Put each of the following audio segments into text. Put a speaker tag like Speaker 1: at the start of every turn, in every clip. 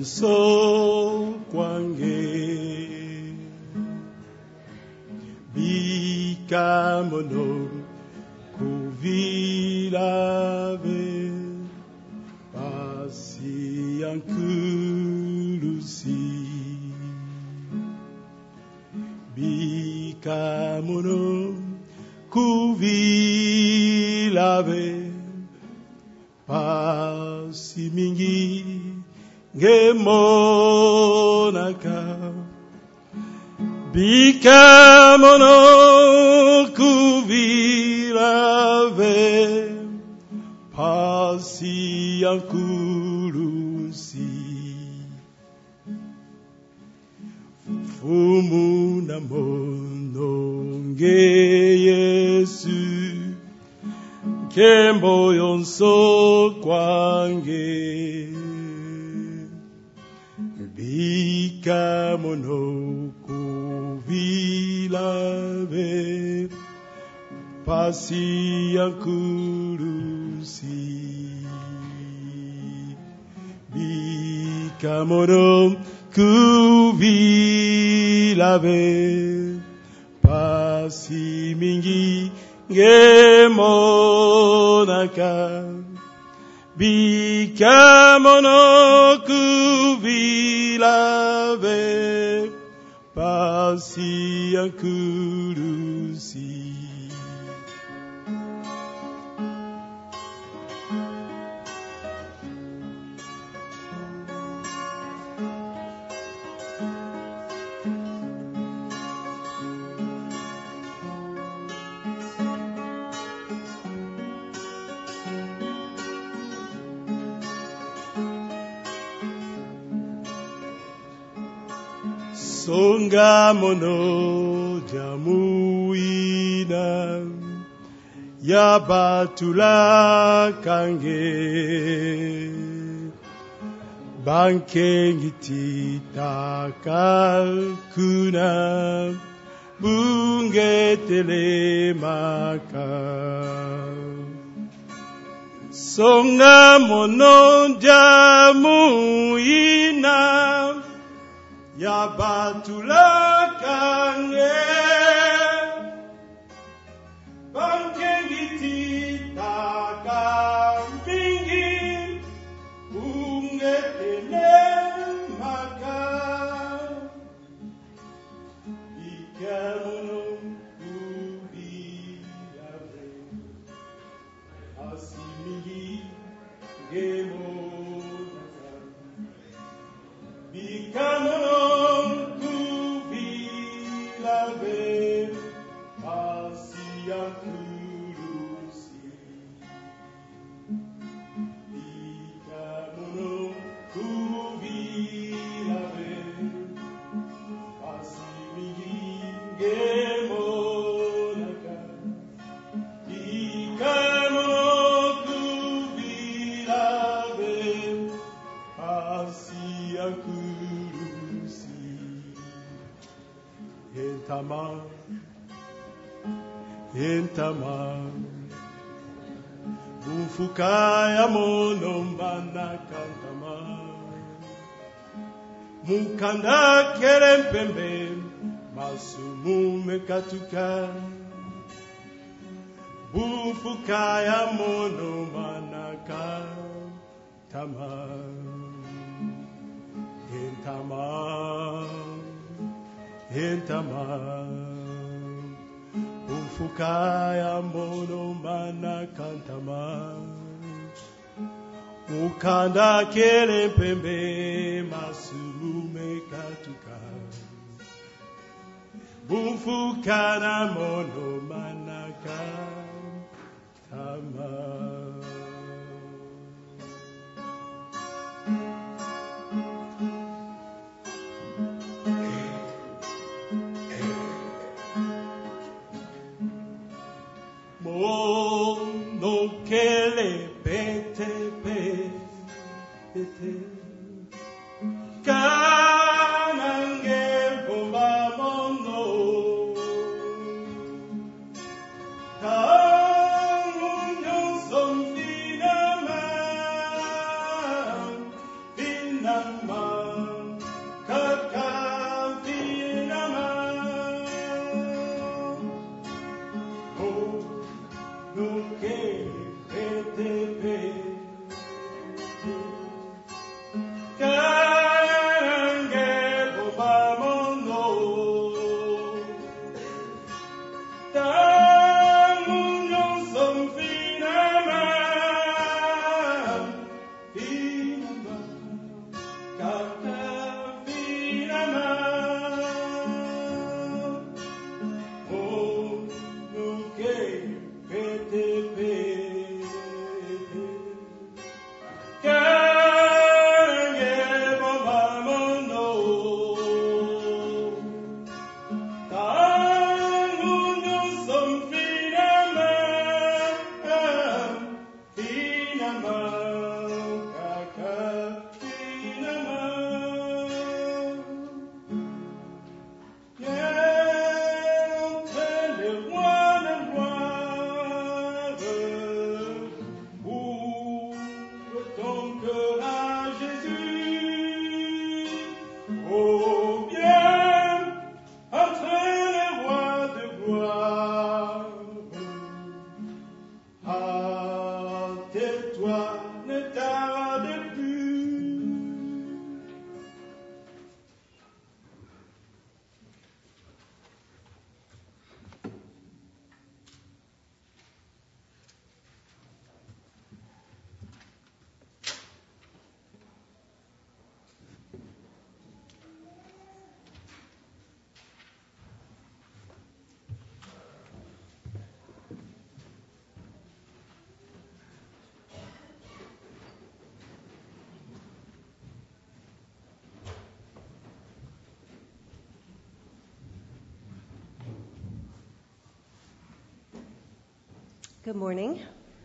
Speaker 1: yonso kwange bikamono kuvilave pasi yankulusi bikamono kuvilave pasi mingi ngemonaka bikamono kuvilave pasi yankulusi fumu na mononge Yesu kembo yonso kwange bikamono kuvilave pasi yankulusi bikamono kuvilave pasi mingi ngemonaka bikamono kuvilave pasi yankulusi songa mono jamuina ya batula kange bankengiti takakuna bungetele maka songa mono jamuina ya batula kange bankengiti takamingi ungetele maka ikamono kuvilave asimingi gemo bikamono kuvilave pasi yankulusi bikamono kuvilave pasi mingi ngemonaka bikamono kuvilave pasi yankulusi entama ufukaya mono mbana kantama mukanda kerempembe masumume katuka ufukaya mono mbana kantama entama ufukaya mono mana kantama ukanda kele pembe masulume katuka ufukana mono mana kantama no kele pete kanange bomba mono kanunyo son
Speaker 2: Good morning.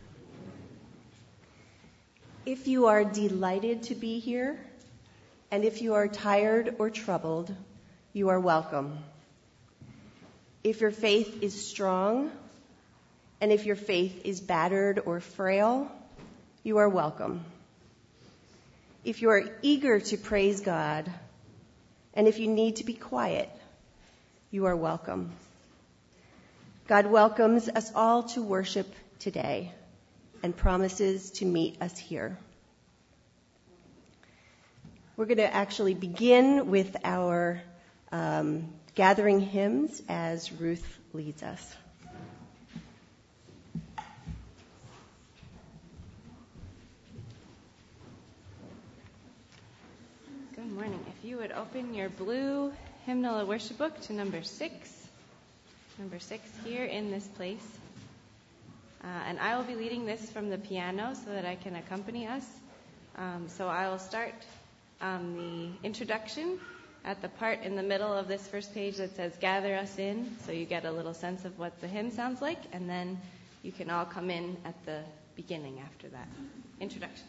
Speaker 2: If you are delighted to be here, and if you are tired or troubled, you are welcome. If your faith is strong, and if your faith is battered or frail, you are welcome. If you are eager to praise God, and if you need to be quiet, you are welcome. God welcomes us all to worship today and promises to meet us here. We're going to actually begin with our gathering hymns as Ruth leads us.
Speaker 3: Good morning. If you would open your blue hymnal worship book to number 6 here in this place. And I will be leading this from the piano so that I can accompany us. So I will start the introduction at the part in the middle of this first page that says "Gather Us In," so you get a little sense of what the hymn sounds like, and then you can all come in at the beginning after that. Introduction.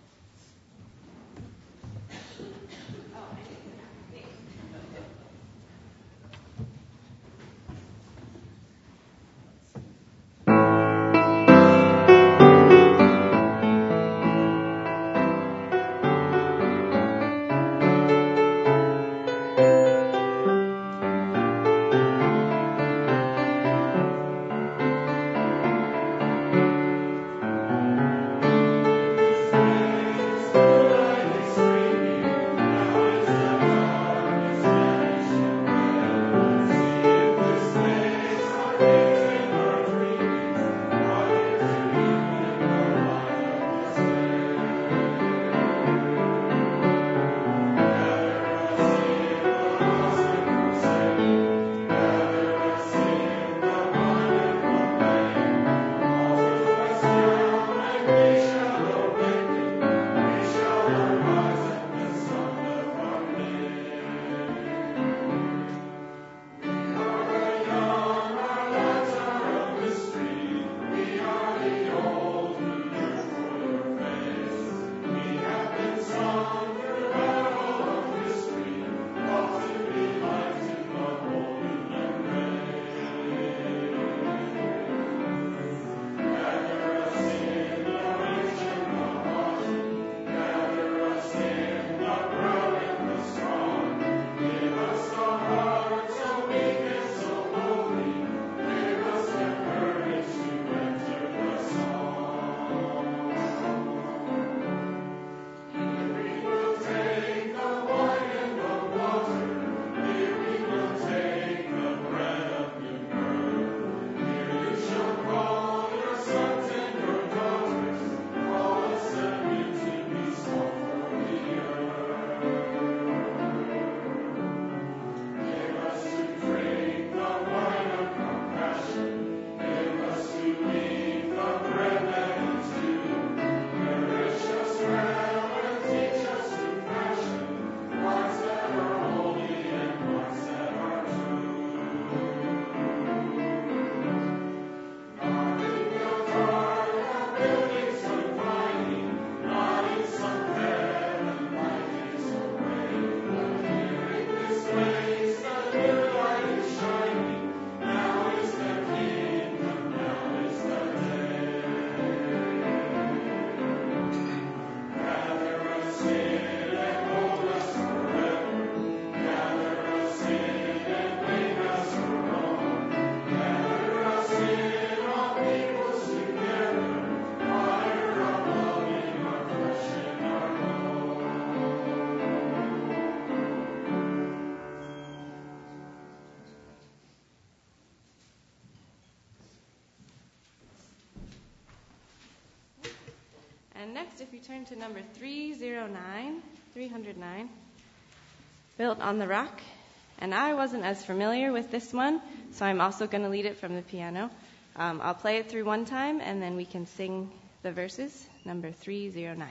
Speaker 3: And next, if you turn to number 309, Built on the Rock. And I wasn't as familiar with this one, so I'm also going to lead it from the piano. I'll play it through one time, and then we can sing the verses. Number 309.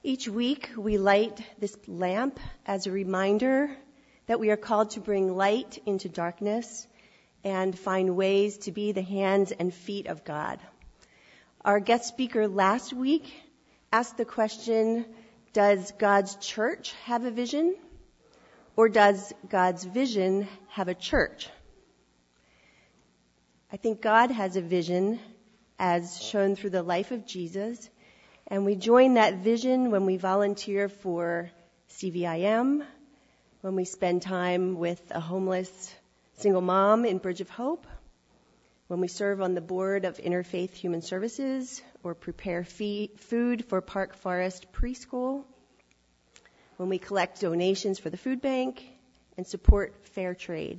Speaker 2: Each week we light this lamp as a reminder that we are called to bring light into darkness and find ways to be the hands and feet of God. Our guest speaker last week asked the question, does God's church have a vision? Or does God's vision have a church? I think God has a vision as shown through the life of Jesus, and we join that vision when we volunteer for CVIM, when we spend time with a homeless single mom in Bridge of Hope, when we serve on the board of Interfaith Human Services or prepare food for Park Forest Preschool, when we collect donations for the food bank and support fair trade.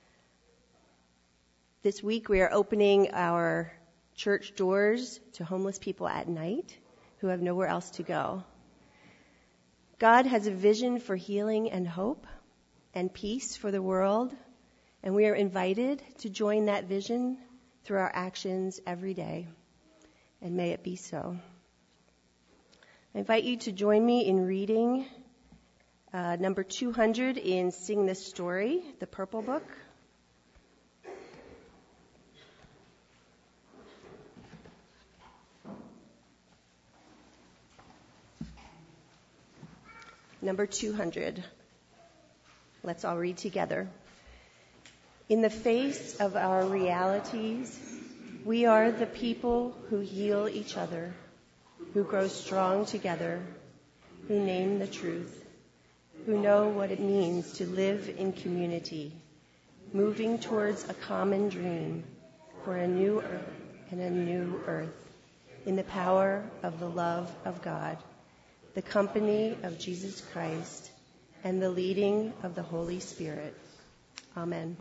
Speaker 2: This week we are opening our church doors to homeless people at night who have nowhere else to go. God has a vision for healing and hope and peace for the world, and we are invited to join that vision through our actions every day. And may it be so. I invite you to join me in reading number 200 in Sing This Story, the Purple Book. Number 200. Let's all read together. In the face of our realities, we are the people who heal each other, who grow strong together, who name the truth, who know what it means to live in community, moving towards a common dream for a new earth and a new earth, in the power of the love of God, the company of Jesus Christ, and the leading of the Holy Spirit. Amen.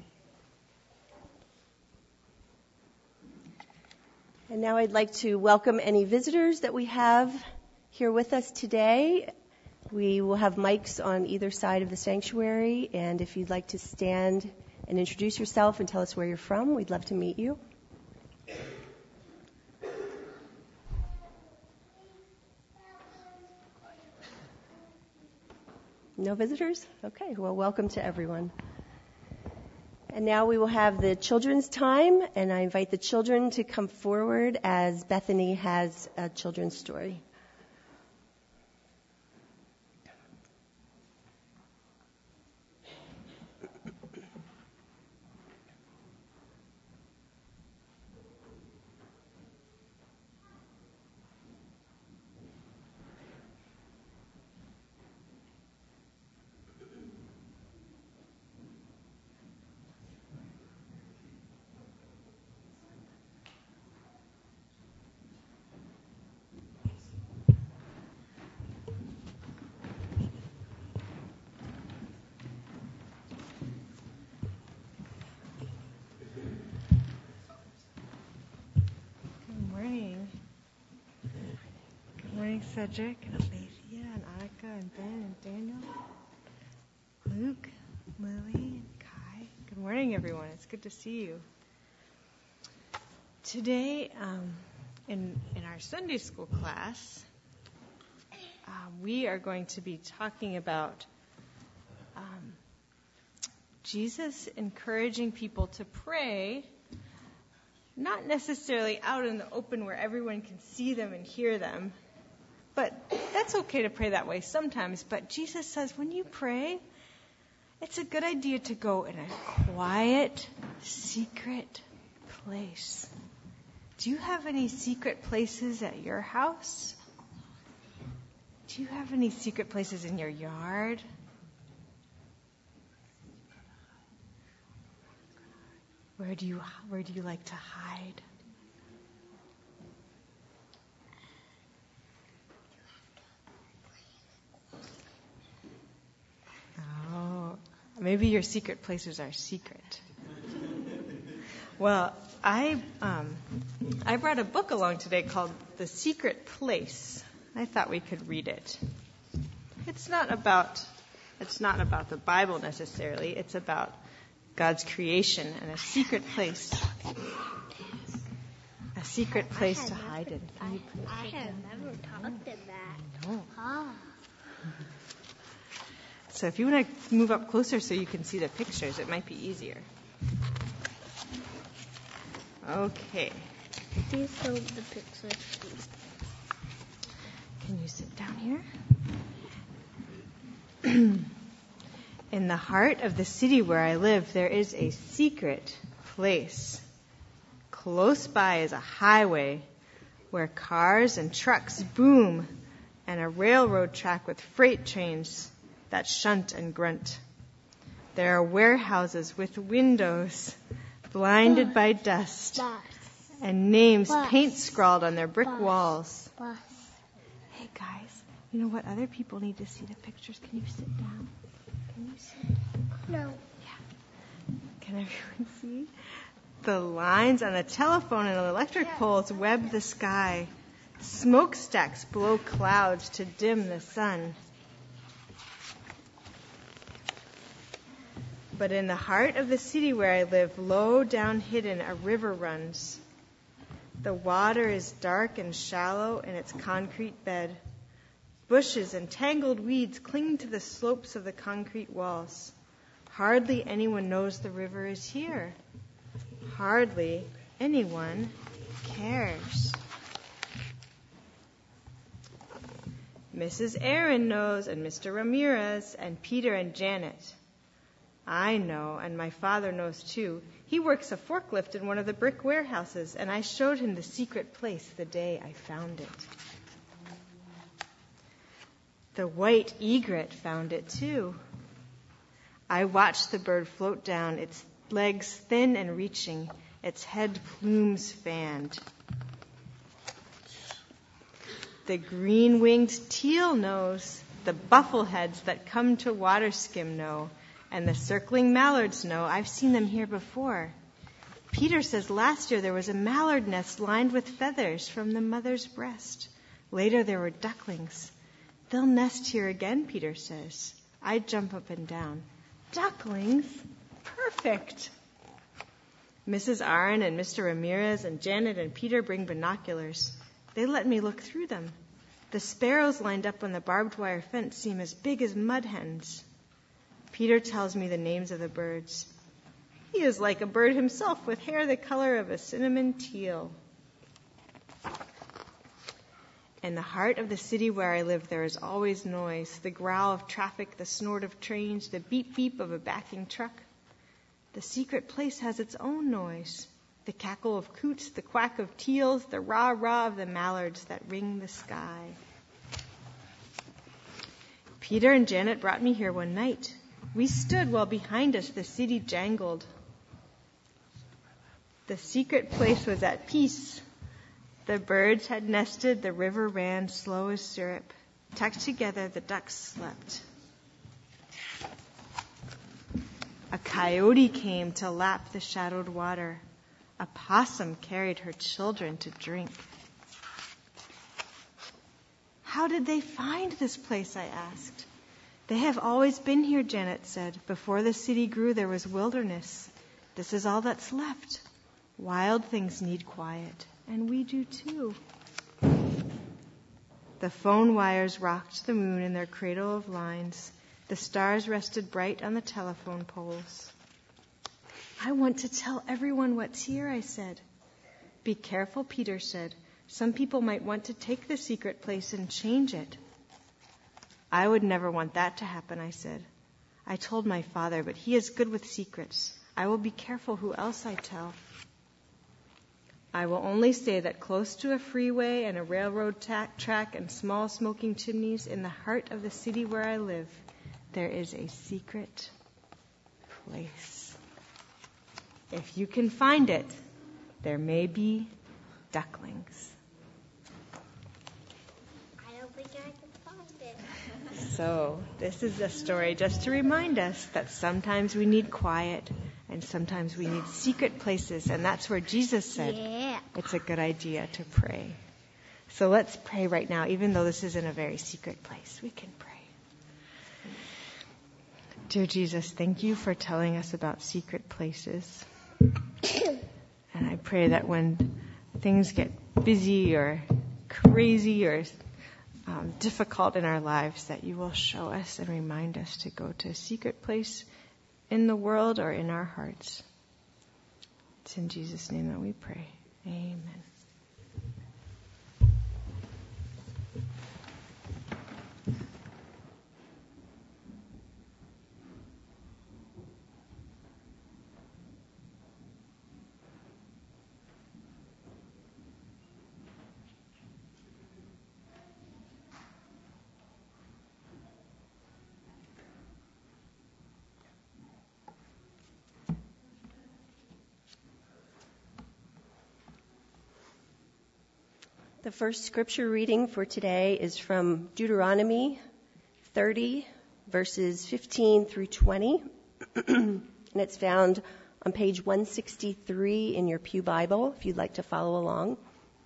Speaker 2: And now I'd like to welcome any visitors that we have here with us today. We will have mics on either side of the sanctuary, and if you'd like to stand and introduce yourself and tell us where you're from, we'd love to meet you. No visitors? Okay, well, welcome to everyone. And now we will have the children's time, and I invite the children to come forward as Bethany has a children's story.
Speaker 4: Cedric and Alethea and Annika and Ben and Daniel, Luke, Lily, and Kai. Good morning, everyone. It's good to see you. Today, in our Sunday school class, we are going to be talking about Jesus encouraging people to pray, not necessarily out in the open where everyone can see them and hear them. But that's okay to pray that way sometimes. But Jesus says when you pray, it's a good idea to go in a quiet, secret place. Do you have any secret places at your house? Do you have any secret places in your yard? Where do you like to hide? Maybe your secret places are secret. Well, I brought a book along today called The Secret Place. I thought we could read it. It's not about the Bible necessarily. It's about God's creation and a secret place. A A secret place to hide in.
Speaker 5: I have never talked to that.
Speaker 4: No.
Speaker 5: Ah.
Speaker 4: So if you want to move up closer so you can see the pictures, it might be easier. Okay.
Speaker 5: Please show the pictures, please.
Speaker 4: Can you sit down here? In the heart of the city where I live, there is a secret place. Close by is a highway where cars and trucks boom, and a railroad track with freight trains that shunt and grunt. There are warehouses with windows blinded by dust and names paint scrawled on their brick walls.
Speaker 5: Bus.
Speaker 4: Hey guys, you know what? Other people need to see the pictures. Can you sit down? Can you sit?
Speaker 5: No.
Speaker 4: Can everyone see? The lines on the telephone and electric poles web the sky. Smokestacks blow clouds to dim the sun. But in the heart of the city where I live, low down hidden, a river runs. The water is dark and shallow in its concrete bed. Bushes and tangled weeds cling to the slopes of the concrete walls. Hardly anyone knows the river is here. Hardly anyone cares. Mrs. Aaron knows, and Mr. Ramirez, and Peter and Janet. I know, and my father knows too. He works a forklift in one of the brick warehouses, and I showed him the secret place the day I found it. The white egret found it too. I watched the bird float down, its legs thin and reaching, its head plumes fanned. The green-winged teal knows, the buffleheads that come to water skim know, and the circling mallards know. I've seen them here before. Peter says last year there was a mallard nest lined with feathers from the mother's breast. Later there were ducklings. They'll nest here again, Peter says. I jump up and down. Ducklings? Perfect. Mrs. Aaron and Mr. Ramirez and Janet and Peter bring binoculars. They let me look through them. The sparrows lined up on the barbed wire fence seem as big as mud hens. Peter tells me the names of the birds. He is like a bird himself, with hair the color of a cinnamon teal. In the heart of the city where I live, there is always noise, the growl of traffic, the snort of trains, the beep-beep of a backing truck. The secret place has its own noise, the cackle of coots, the quack of teals, the rah-rah of the mallards that ring the sky. Peter and Janet brought me here one night. We stood while behind us the city jangled. The secret place was at peace. The birds had nested, the river ran slow as syrup. Tucked together, the ducks slept. A coyote came to lap the shadowed water. A possum carried her children to drink. How did they find this place, I asked. They have always been here, Janet said. Before the city grew, there was wilderness. This is all that's left. Wild things need quiet, and we do too. The phone wires rocked the moon in their cradle of lines. The stars rested bright on the telephone poles. I want to tell everyone what's here, I said. Be careful, Peter said. Some people might want to take the secret place and change it. I would never want that to happen, I said. I told my father, but he is good with secrets. I will be careful who else I tell. I will only say that close to a freeway and a railroad track and small smoking chimneys in the heart of the city where I live, there is a secret place. If you can find it, there may be ducklings.
Speaker 5: I don't think I can find it.
Speaker 4: So this is a story just to remind us that sometimes we need quiet and sometimes we need secret places. And that's where Jesus said it's a good idea to pray. So let's pray right now, even though this isn't a very secret place. We can pray. Dear Jesus, thank you for telling us about secret places. And I pray that when things get busy or crazy or difficult in our lives, that you will show us and remind us to go to a secret place in the world or in our hearts. It's in Jesus' name that we pray. Amen.
Speaker 2: The first scripture reading for today is from Deuteronomy 30, verses 15 through 20. And it's found on page 163 in your Pew Bible, if you'd like to follow along.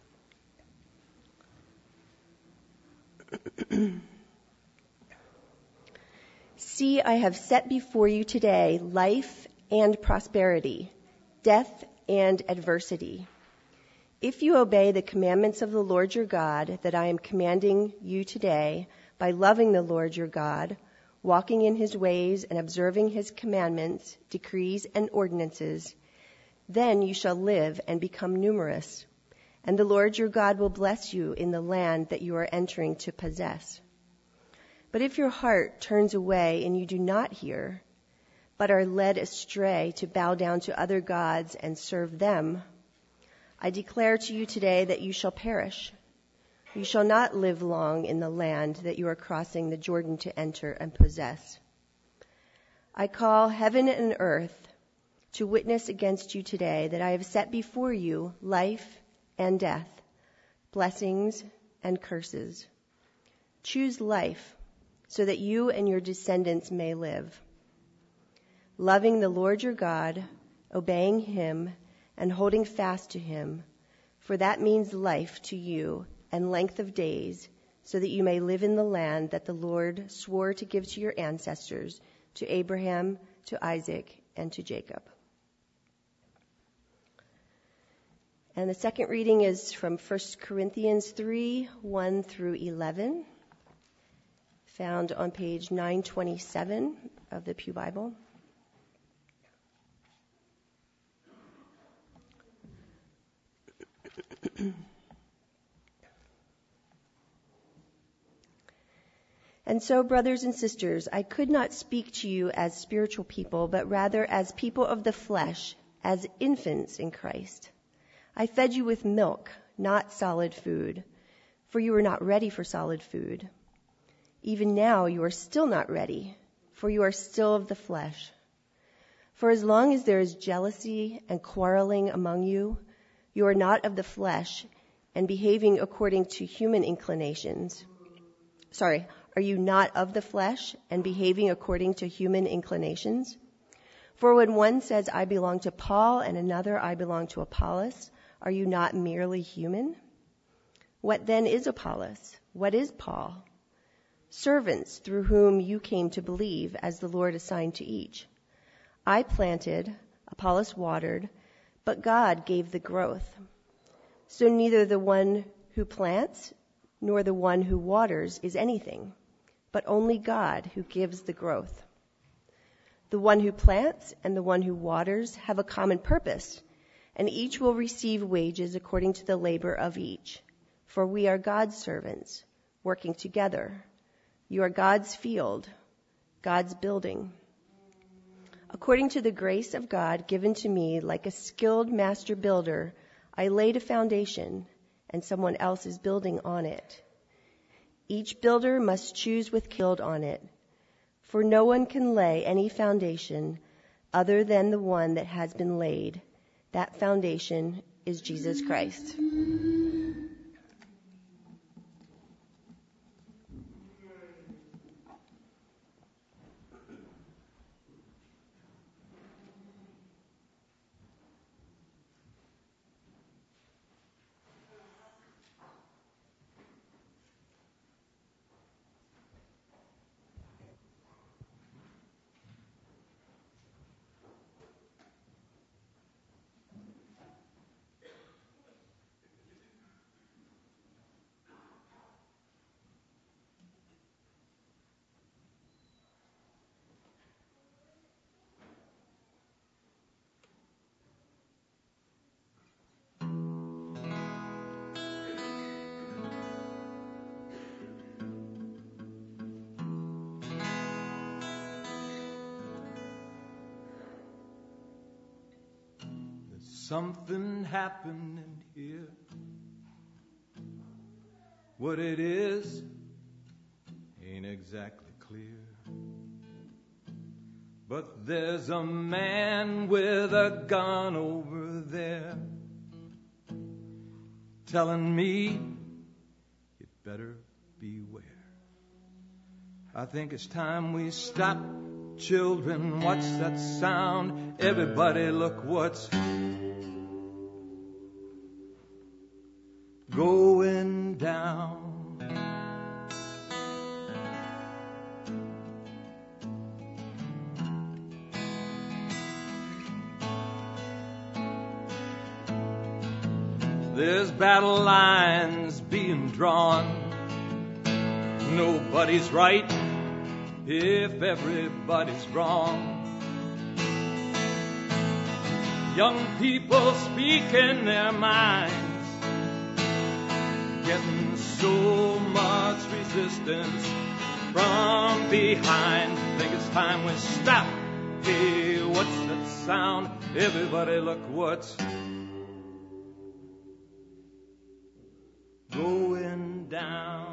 Speaker 2: See, I have set before you today life and prosperity, death and adversity. If you obey the commandments of the Lord your God that I am commanding you today by loving the Lord your God, walking in his ways and observing his commandments, decrees, and ordinances, then you shall live and become numerous, and the Lord your God will bless you in the land that you are entering to possess. But if your heart turns away and you do not hear, but are led astray to bow down to other gods and serve them, I declare to you today that you shall perish. You shall not live long in the land that you are crossing the Jordan to enter and possess. I call heaven and earth to witness against you today that I have set before you life and death, blessings and curses. Choose life so that you and your descendants may live, loving the Lord your God, obeying him, and holding fast to him, for that means life to you and length of days, so that you may live in the land that the Lord swore to give to your ancestors, to Abraham, to Isaac, and to Jacob. And the second reading is from 1 Corinthians 3, 1 through 11, found on page 927 of the Pew Bible. And so, brothers and sisters, I could not speak to you as spiritual people, but rather as people of the flesh, as infants in Christ. I fed you with milk, not solid food, for you were not ready for solid food. Even now you are still not ready, for you are still of the flesh. For as long as there is jealousy and quarreling among you, you are not of the flesh and behaving according to human inclinations. Are you not of the flesh and behaving according to human inclinations? For when one says, I belong to Paul, and another, I belong to Apollos, are you not merely human? What then is Apollos? What is Paul? Servants through whom you came to believe, as the Lord assigned to each. I planted, Apollos watered, but God gave the growth. So neither the one who plants nor the one who waters is anything, but only God who gives the growth. The one who plants and the one who waters have a common purpose, and each will receive wages according to the labor of each. For we are God's servants, working together. You are God's field, God's building. According to the grace of God given to me, like a skilled master builder, I laid a foundation, and someone else is building on it. Each builder must choose with build on it, for no one can lay any foundation other than the one that has been laid. That foundation is Jesus Christ.
Speaker 6: something happening here. What it is ain't exactly clear. But there's a man with a gun over there telling me you better beware. I think it's time we stop. Children, what's that sound? Everybody look what's going down. There's battle lines being drawn. Nobody's right if everybody's wrong. Young people speaking their minds, getting so much resistance from behind. Think it's time we stop. Hey, what's that sound? Everybody look what's going down.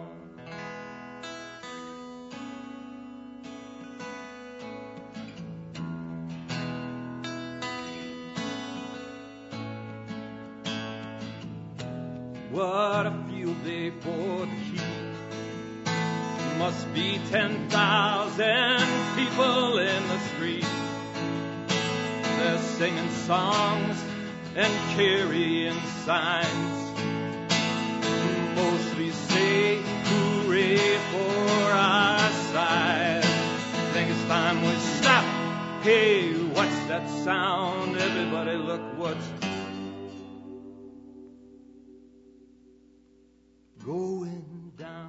Speaker 6: What a field day for the heat. Must be 10,000 people in the street. They're singing songs and carrying signs. Mostly say hooray for our side. Think it's time we stop. Hey, what's that sound? Everybody look what's going down.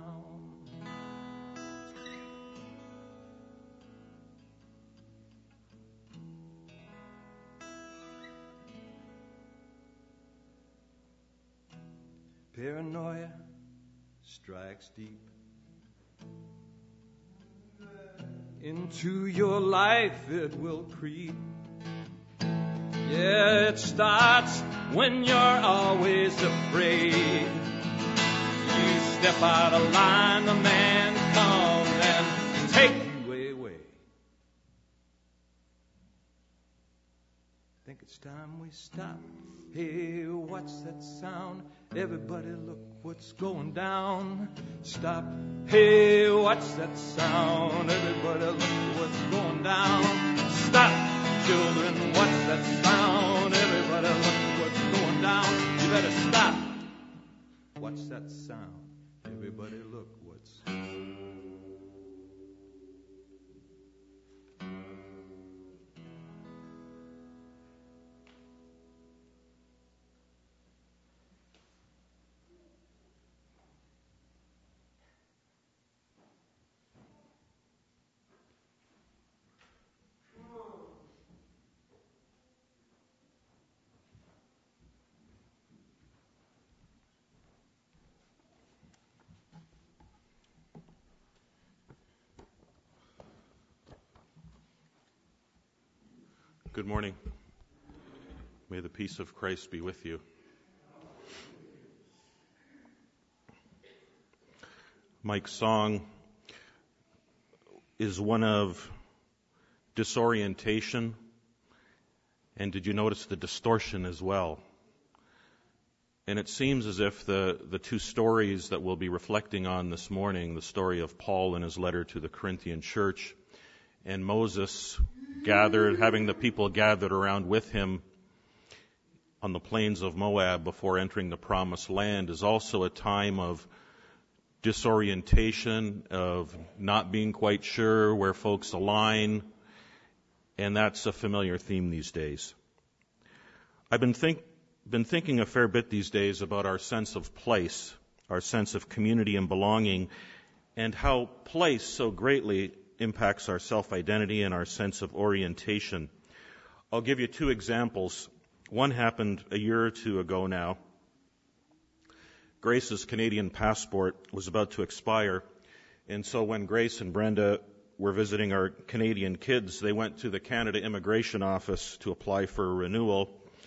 Speaker 6: Paranoia strikes deep into your life. It will creep. Yeah, it starts when you're always afraid. You step out of line, the man comes and take you away. Think it's time we stop. Hey, what's that sound? Everybody look what's going down. Stop. Hey, what's that sound? Everybody look what's going down. Stop. Children, what's that sound? Everybody look what's going down. You better stop. What's that sound? Everybody look what's...
Speaker 7: Good morning. May the peace of Christ be with you. Mike's song is one of disorientation, and did you notice the distortion as well? And it seems as if the two stories that we'll be reflecting on this morning, the story of Paul and his letter to the Corinthian church, and Moses having the people gathered around with him on the plains of Moab before entering the promised land, is also a time of disorientation, of not being quite sure where folks align, and that's a familiar theme these days. I've been thinking a fair bit these days about our sense of place, our sense of community and belonging, and how place so greatly impacts our self-identity and our sense of orientation. I'll give you two examples. One happened a year or two ago now. Grace's Canadian passport was about to expire, and so when Grace and Brenda were visiting our Canadian kids, they went to the Canada Immigration Office to apply for a renewal.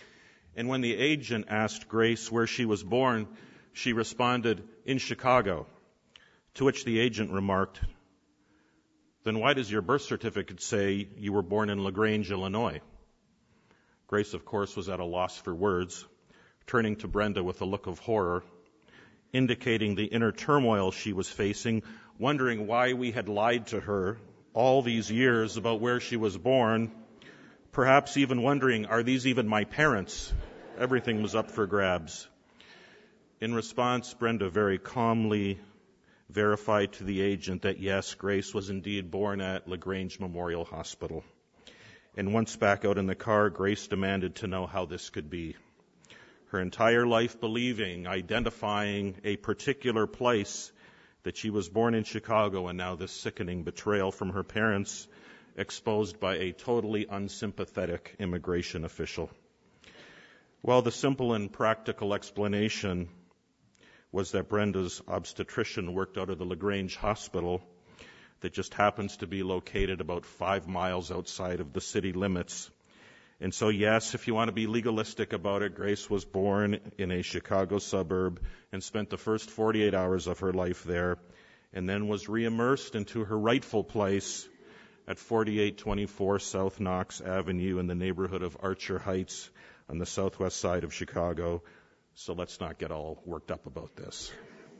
Speaker 7: And when the agent asked Grace where she was born, she responded, "In Chicago." To which the agent remarked, "Then why does your birth certificate say you were born in LaGrange, Illinois?" Grace, of course, was at a loss for words, turning to Brenda with a look of horror, indicating the inner turmoil she was facing, wondering why we had lied to her all these years about where she was born, perhaps even wondering, are these even my parents? Everything was up for grabs. In response, Brenda very calmly verified to the agent that yes, Grace was indeed born at LaGrange Memorial Hospital. And once back out in the car, Grace demanded to know how this could be. Her entire life believing, identifying a particular place, that she was born in Chicago, and now this sickening betrayal from her parents, exposed by a totally unsympathetic immigration official. Well, the simple and practical explanation was that Brenda's obstetrician worked out of the LaGrange Hospital that just happens to be located about 5 miles outside of the city limits. And so, yes, if you want to be legalistic about it, Grace was born in a Chicago suburb and spent the first 48 hours of her life there, and then was reimmersed into her rightful place at 4824 South Knox Avenue in the neighborhood of Archer Heights on the southwest side of Chicago. So let's not get all worked up about this.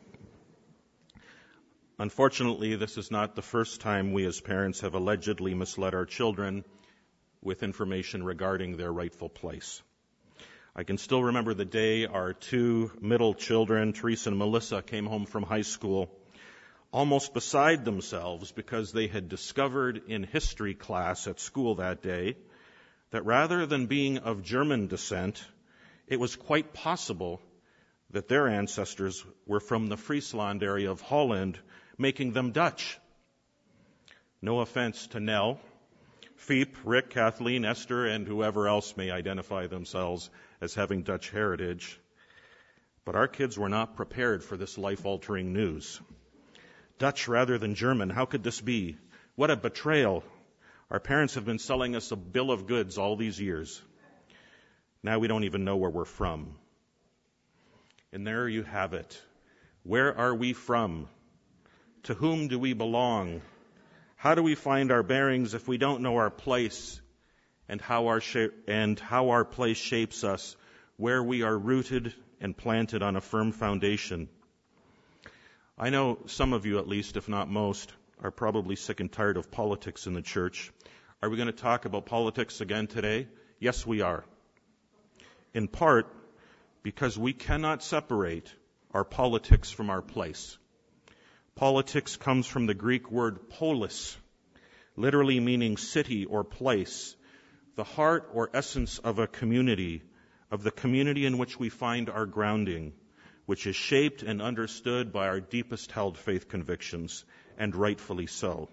Speaker 7: Unfortunately, this is not the first time we as parents have allegedly misled our children with information regarding their rightful place. I can still remember the day our 2 middle children, Teresa and Melissa, came home from high school almost beside themselves because they had discovered in history class at school that day that rather than being of German descent, it was quite possible that their ancestors were from the Friesland area of Holland, making them Dutch. No offense to Nell, Fiep, Rick, Kathleen, Esther, and whoever else may identify themselves as having Dutch heritage. But our kids were not prepared for this life-altering news. Dutch rather than German, how could this be? What a betrayal. Our parents have been selling us a bill of goods all these years. Now we don't even know where we're from. And there you have it. Where are we from? To whom do we belong? How do we find our bearings if we don't know our place and how our place shapes us, where we are rooted and planted on a firm foundation? I know some of you, at least, if not most, are probably sick and tired of politics in the church. Are we going to talk about politics again today? Yes, we are. In part because we cannot separate our politics from our place. Politics comes from the Greek word polis, literally meaning city or place, the heart or essence of a community, of the community in which we find our grounding, which is shaped and understood by our deepest held faith convictions, and rightfully so.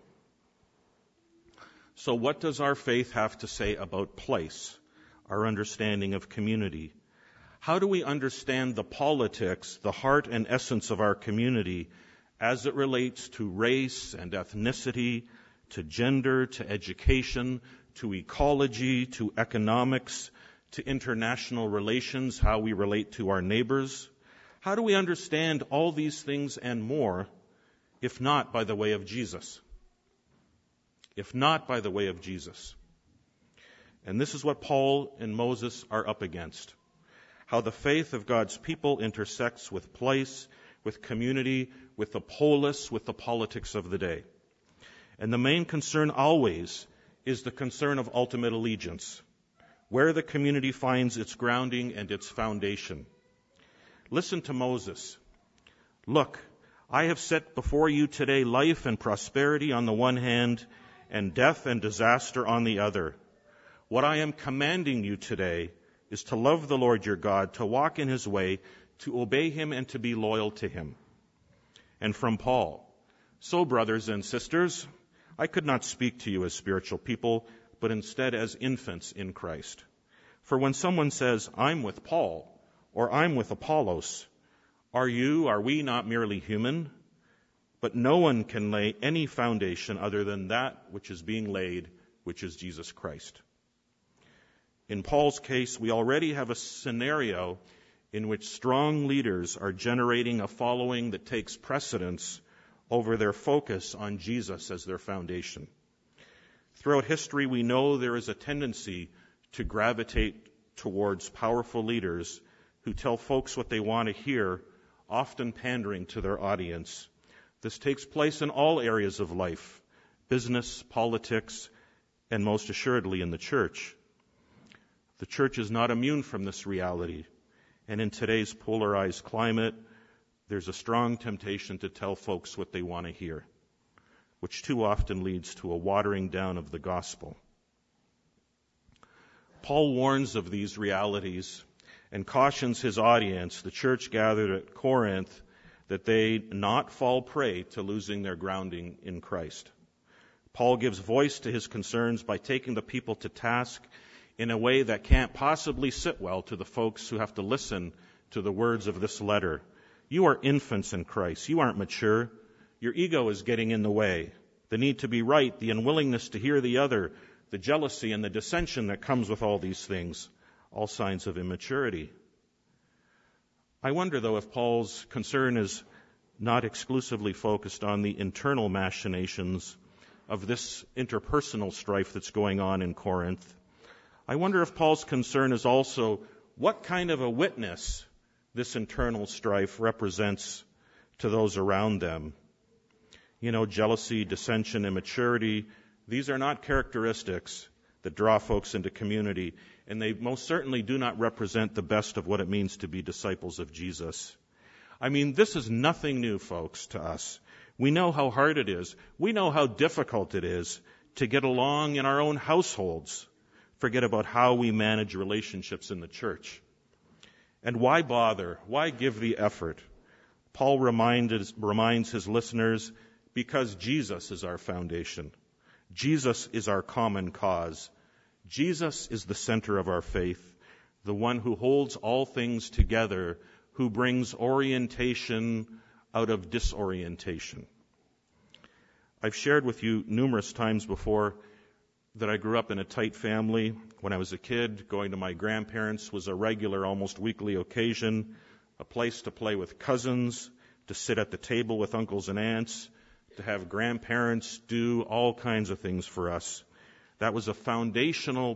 Speaker 7: So what does our faith have to say about place, our understanding of community? How do we understand the politics, the heart and essence of our community as it relates to race and ethnicity, to gender, to education, to ecology, to economics, to international relations, how we relate to our neighbors? How do we understand all these things and more, if not by the way of Jesus? If not by the way of Jesus. And this is what Paul and Moses are up against. How the faith of God's people intersects with place, with community, with the polis, with the politics of the day. And the main concern always is the concern of ultimate allegiance, where the community finds its grounding and its foundation. Listen to Moses. Look, I have set before you today life and prosperity on the one hand, and death and disaster on the other. What I am commanding you today is to love the Lord your God, to walk in his way, to obey him, and to be loyal to him. And from Paul, so brothers and sisters, I could not speak to you as spiritual people, but instead as infants in Christ. For when someone says, I'm with Paul, or I'm with Apollos, are we not merely human? But no one can lay any foundation other than that which is being laid, which is Jesus Christ. In Paul's case, we already have a scenario in which strong leaders are generating a following that takes precedence over their focus on Jesus as their foundation. Throughout history, we know there is a tendency to gravitate towards powerful leaders who tell folks what they want to hear, often pandering to their audience. This takes place in all areas of life, business, politics, and most assuredly in the church. The church is not immune from this reality, and in today's polarized climate, there's a strong temptation to tell folks what they want to hear, which too often leads to a watering down of the gospel. Paul warns of these realities and cautions his audience, the church gathered at Corinth, that they not fall prey to losing their grounding in Christ. Paul gives voice to his concerns by taking the people to task in a way that can't possibly sit well to the folks who have to listen to the words of this letter. You are infants in Christ. You aren't mature. Your ego is getting in the way. The need to be right, the unwillingness to hear the other, the jealousy and the dissension that comes with all these things, all signs of immaturity. I wonder, though, if Paul's concern is not exclusively focused on the internal machinations of this interpersonal strife that's going on in Corinth. I wonder if Paul's concern is also what kind of a witness this internal strife represents to those around them. You know, jealousy, dissension, immaturity, these are not characteristics that draw folks into community, and they most certainly do not represent the best of what it means to be disciples of Jesus. I mean, this is nothing new, folks, to us. We know how hard it is. We know how difficult it is to get along in our own households. Forget about how we manage relationships in the church. And why bother? Why give the effort? Paul reminds his listeners, because Jesus is our foundation. Jesus is our common cause. Jesus is the center of our faith, the one who holds all things together, who brings orientation out of disorientation. I've shared with you numerous times before that I grew up in a tight family. When I was a kid, going to my grandparents was a regular, almost weekly occasion, a place to play with cousins, to sit at the table with uncles and aunts, to have grandparents do all kinds of things for us. That was a foundational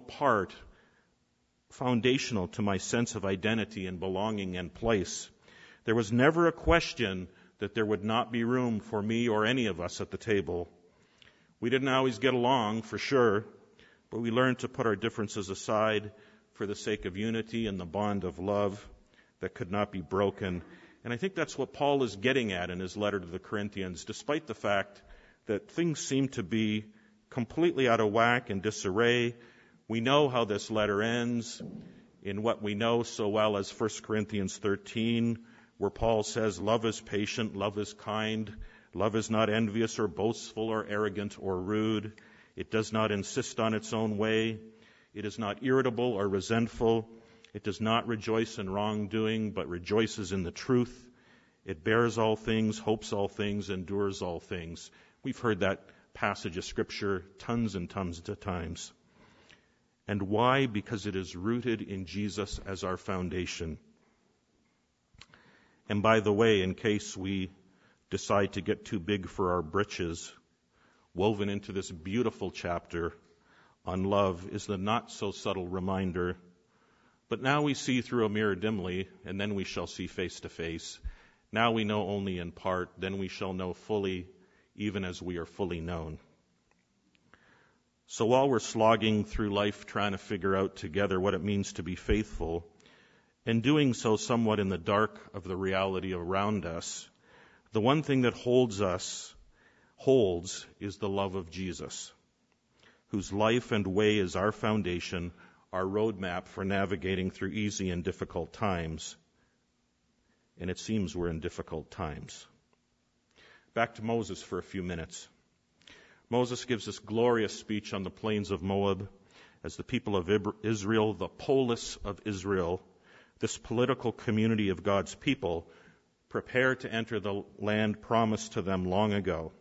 Speaker 7: to my sense of identity and belonging and place. There was never a question that there would not be room for me or any of us at the table. We didn't always get along, for sure, but we learned to put our differences aside for the sake of unity and the bond of love that could not be broken. And I think that's what Paul is getting at in his letter to the Corinthians, despite the fact that things seem to be completely out of whack and disarray. We know how this letter ends in what we know so well as 1 Corinthians 13, where Paul says, love is patient, love is kind, love is not envious or boastful or arrogant or rude. It does not insist on its own way. It is not irritable or resentful. It does not rejoice in wrongdoing, but rejoices in the truth. It bears all things, hopes all things, endures all things. We've heard that passage of Scripture tons and tons of times. And why? Because it is rooted in Jesus as our foundation. And by the way, in case we decide to get too big for our britches, woven into this beautiful chapter on love is the not-so-subtle reminder, but now we see through a mirror dimly, and then we shall see face to face. Now we know only in part, then we shall know fully, even as we are fully known. So while we're slogging through life trying to figure out together what it means to be faithful, and doing so somewhat in the dark of the reality around us, the one thing that holds is the love of Jesus, whose life and way is our foundation, our roadmap for navigating through easy and difficult times. And it seems we're in difficult times. Back to Moses for a few minutes. Moses gives this glorious speech on the plains of Moab as the people of Israel, the polis of Israel, this political community of God's people, prepare to enter the land promised to them long ago.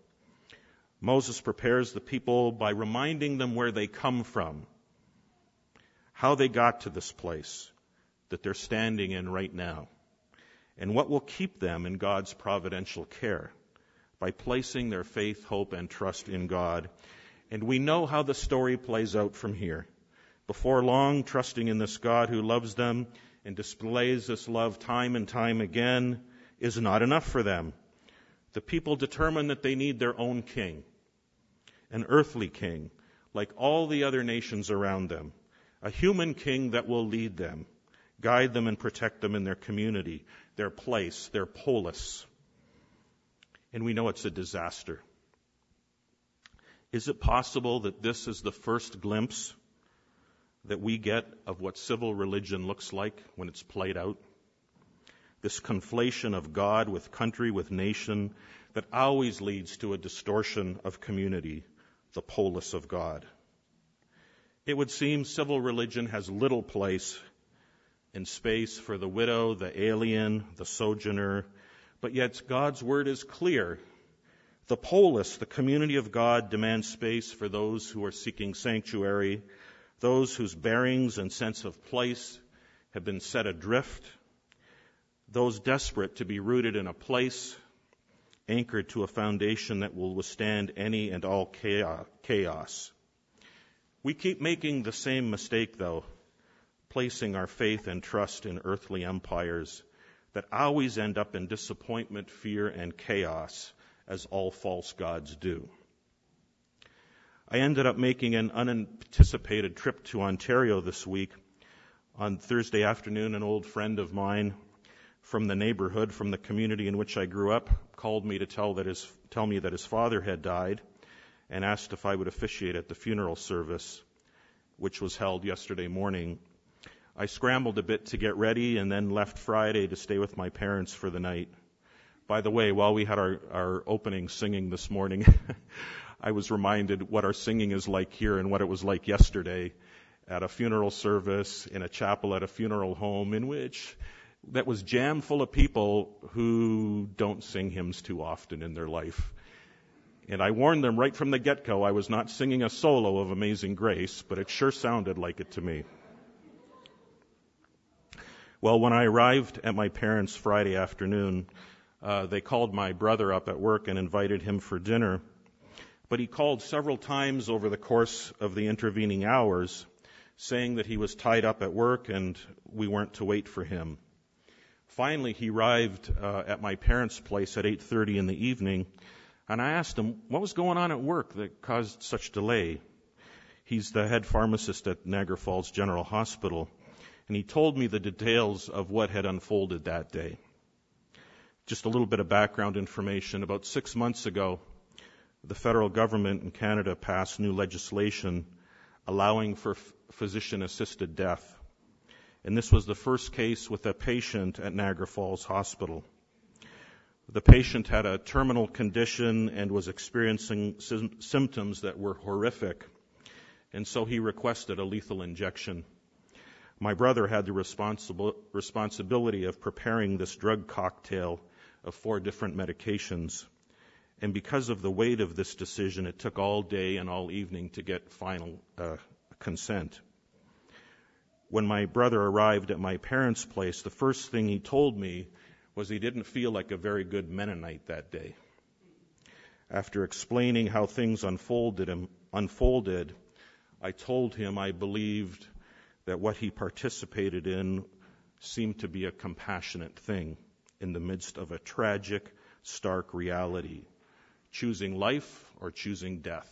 Speaker 7: Moses prepares the people by reminding them where they come from, how they got to this place that they're standing in right now, and what will keep them in God's providential care by placing their faith, hope, and trust in God. And we know how the story plays out from here. Before long, trusting in this God who loves them and displays this love time and time again is not enough for them. The people determine that they need their own king, an earthly king, like all the other nations around them, a human king that will lead them, guide them and protect them in their community, their place, their polis. And we know it's a disaster. Is it possible that this is the first glimpse that we get of what civil religion looks like when it's played out? This conflation of God with country, with nation, that always leads to a distortion of community, the polis of God. It would seem civil religion has little place and space for the widow, the alien, the sojourner, but yet God's word is clear. The polis, the community of God, demands space for those who are seeking sanctuary, those whose bearings and sense of place have been set adrift, those desperate to be rooted in a place, anchored to a foundation that will withstand any and all chaos. We keep making the same mistake, though, placing our faith and trust in earthly empires that always end up in disappointment, fear, and chaos, as all false gods do. I ended up making an unanticipated trip to Ontario this week. On Thursday afternoon, an old friend of mine from the neighborhood, from the community in which I grew up, called me to tell me that his father had died and asked if I would officiate at the funeral service, which was held yesterday morning. I scrambled a bit to get ready and then left Friday to stay with my parents for the night. By the way, while we had our opening singing this morning, I was reminded what our singing is like here and what it was like yesterday at a funeral service in a chapel at a funeral home that was jam full of people who don't sing hymns too often in their life. And I warned them right from the get-go I was not singing a solo of Amazing Grace, but it sure sounded like it to me. Well, when I arrived at my parents' Friday afternoon, they called my brother up at work and invited him for dinner. But he called several times over the course of the intervening hours, saying that he was tied up at work and we weren't to wait for him. Finally, he arrived at my parents' place at 8:30 in the evening, and I asked him what was going on at work that caused such delay. He's the head pharmacist at Niagara Falls General Hospital, and he told me the details of what had unfolded that day. Just a little bit of background information. About 6 months ago, the federal government in Canada passed new legislation allowing for physician-assisted death. And this was the first case with a patient at Niagara Falls Hospital. The patient had a terminal condition and was experiencing symptoms that were horrific, and so he requested a lethal injection. My brother had the responsibility of preparing this drug cocktail of 4 different medications, and because of the weight of this decision, it took all day and all evening to get final consent. When my brother arrived at my parents' place, the first thing he told me was he didn't feel like a very good Mennonite that day. After explaining how things unfolded, I told him I believed that what he participated in seemed to be a compassionate thing in the midst of a tragic, stark reality, choosing life or choosing death.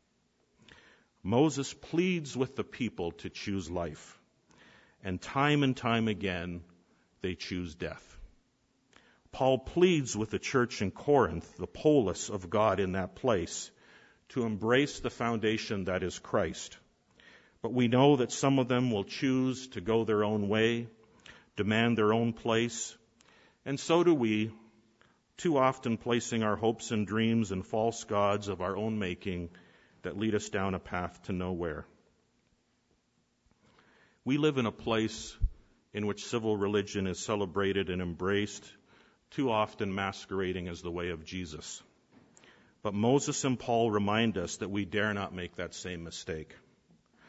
Speaker 7: Moses pleads with the people to choose life, and time again, they choose death. Paul pleads with the church in Corinth, the polis of God in that place, to embrace the foundation that is Christ. But we know that some of them will choose to go their own way, demand their own place, and so do we, too often placing our hopes and dreams in false gods of our own making that lead us down a path to nowhere. We live in a place in which civil religion is celebrated and embraced, too often masquerading as the way of Jesus. But Moses and Paul remind us that we dare not make that same mistake.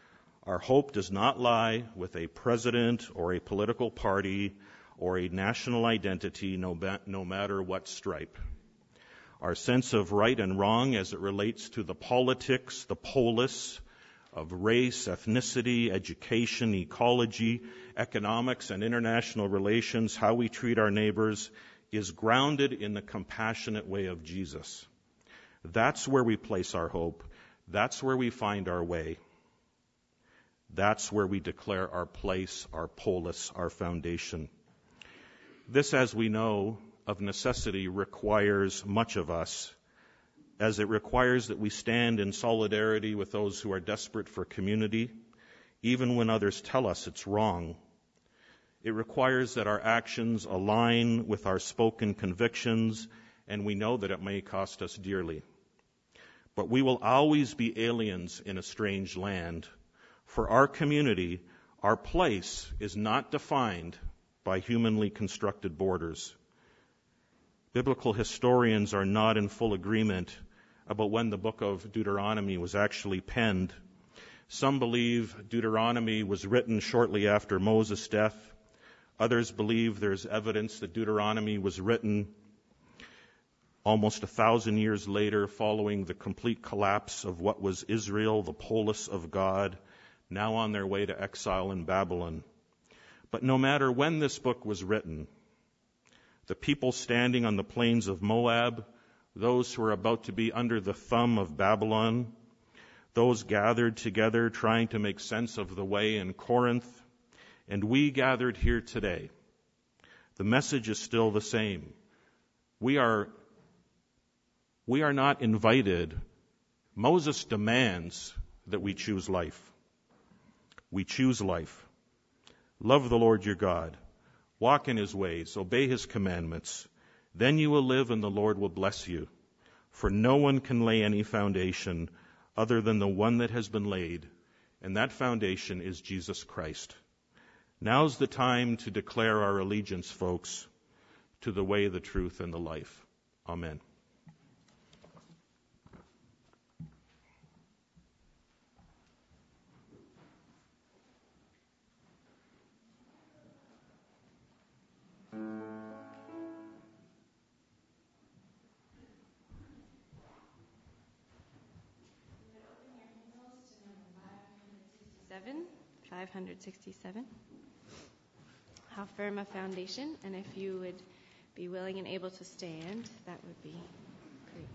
Speaker 7: Our hope does not lie with a president or a political party or a national identity, no matter what stripe. Our sense of right and wrong as it relates to the politics, the polis of race, ethnicity, education, ecology, economics, and international relations, how we treat our neighbors, is grounded in the compassionate way of Jesus. That's where we place our hope. That's where we find our way. That's where we declare our place, our polis, our foundation. This, as we know, of necessity requires much of us, as it requires that we stand in solidarity with those who are desperate for community, even when others tell us it's wrong. It requires that our actions align with our spoken convictions, and we know that it may cost us dearly. But we will always be aliens in a strange land. For our community, our place is not defined by humanly constructed borders. Biblical historians are not in full agreement about when the book of Deuteronomy was actually penned. Some believe Deuteronomy was written shortly after Moses' death. Others believe there's evidence that Deuteronomy was written almost 1,000 years later, following the complete collapse of what was Israel, the polis of God, now on their way to exile in Babylon. But no matter when this book was written, the people standing on the plains of Moab, those who are about to be under the thumb of Babylon, those gathered together trying to make sense of the way in Corinth, and we gathered here today, the message is still the same. We are not invited. Moses demands that we choose life. We choose life. Love the Lord your God. Walk in his ways. Obey his commandments. Then you will live and the Lord will bless you. For no one can lay any foundation other than the one that has been laid, and that foundation is Jesus Christ. Now's the time to declare our allegiance, folks, to the way, the truth, and the life. Amen.
Speaker 3: Seven, 567. How firm a foundation, and if you would be willing and able to stand, that would be great.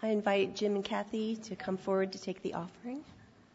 Speaker 2: I invite Jim and Kathy to come forward to take the offering.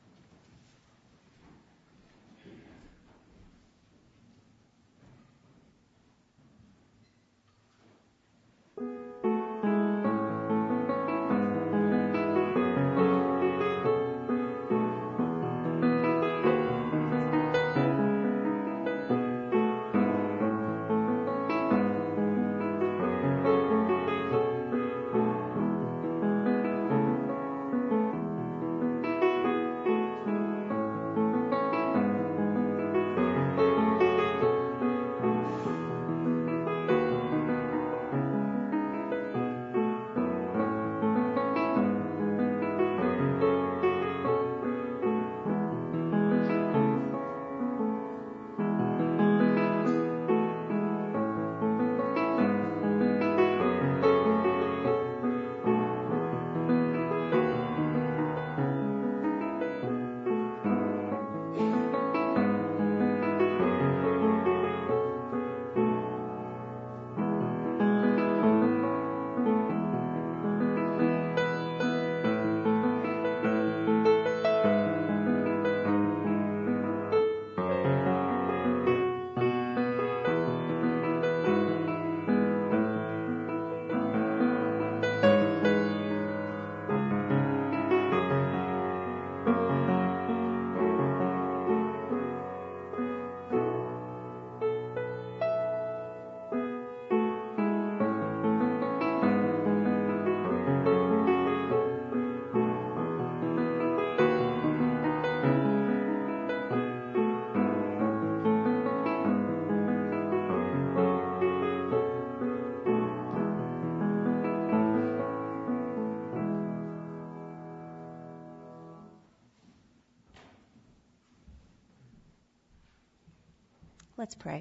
Speaker 2: Let's pray.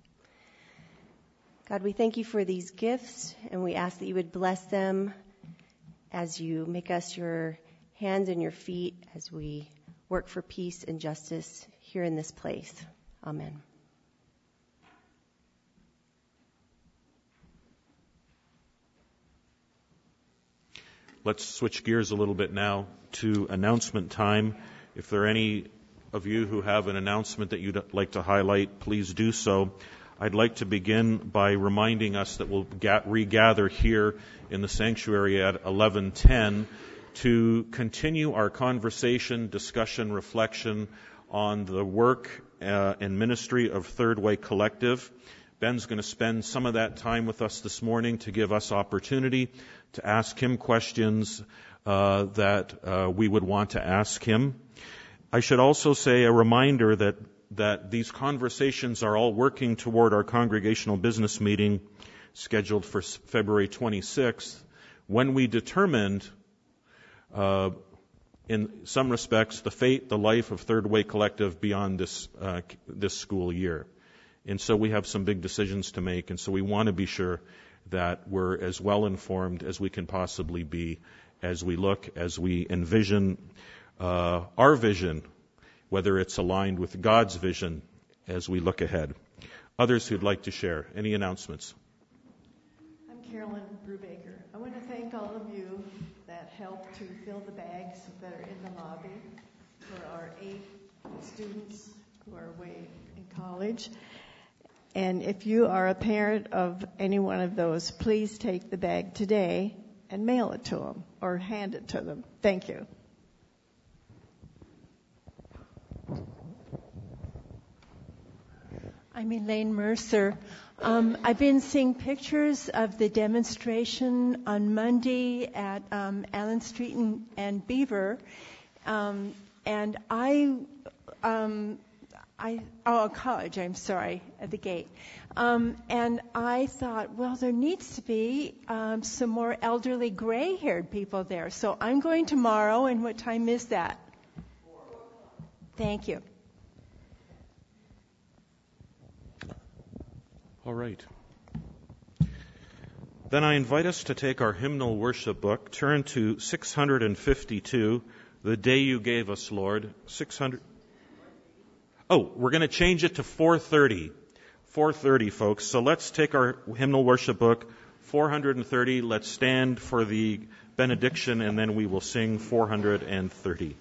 Speaker 2: God, we thank you for these gifts, and we ask that you would bless them as you make us your hands and your feet as we work for peace and justice here in this place. Amen.
Speaker 7: Let's switch gears a little bit now to announcement time. If there are any of you who have an announcement that you'd like to highlight, please do so. I'd like to begin by reminding us that we'll regather here in the sanctuary at 11:10 to continue our conversation, discussion, reflection on the work and ministry of Third Way Collective. Ben's going to spend some of that time with us this morning to give us opportunity to ask him questions that we would want to ask him. I should also say a reminder that these conversations are all working toward our congregational business meeting scheduled for February 26th, when we determined, in some respects, the fate, the life of Third Way Collective beyond this school year. And so we have some big decisions to make, and so we want to be sure that we're as well informed as we can possibly be as we envision our vision, whether it's aligned with God's vision as we look ahead. Others who'd like to share. Any announcements?
Speaker 8: I'm Carolyn Brubaker. I want to thank all of you that helped to fill the bags that are in the lobby for our 8 students who are away in college. And if you are a parent of any one of those, please take the bag today and mail it to them or hand it to them. Thank you.
Speaker 9: I'm Elaine Mercer. I've been seeing pictures of the demonstration on Monday at Allen Street and Beaver, and college, I'm sorry, at the gate. And I thought, well, there needs to be some more elderly gray-haired people there. So I'm going tomorrow, and what time is that? 4. Thank you.
Speaker 7: All right. Then I invite us to take our hymnal worship book, turn to 652, The Day You Gave Us, Lord. 600. Oh, we're going to change it to 430. 430, folks. So let's take our hymnal worship book, 430. Let's stand for the benediction, and then we will sing 430.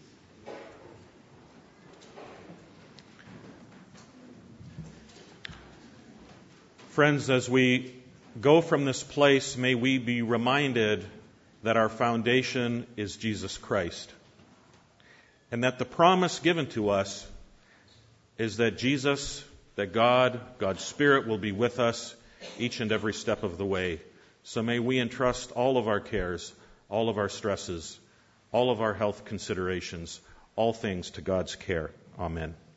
Speaker 7: Friends, as we go from this place, may we be reminded that our foundation is Jesus Christ, and that the promise given to us is that Jesus, that God's Spirit will be with us each and every step of the way. So may we entrust all of our cares, all of our stresses, all of our health considerations, all things to God's care. Amen.